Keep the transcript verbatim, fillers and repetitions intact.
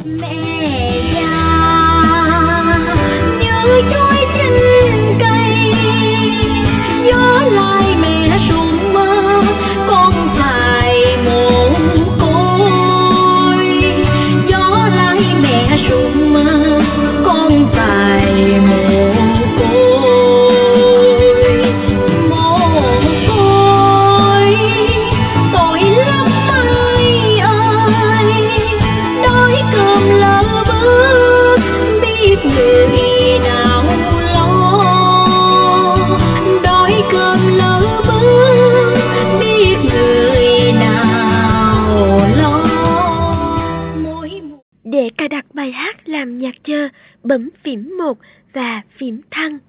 Mẹ già như chuối trên cây, gió lai mẹ rụng mơ, con phải mồ côi. Gió lai mẹ rụng mơ, con phải mồ côi. Mồ côi tội lắm ai ơi, đói cơm lỡ bước biết người nào lo. Đói cơm lỡ bước biết người nào lo. Mỗi Để cài đặt bài hát làm nhạc chờ, bấm phím một và phím thăng.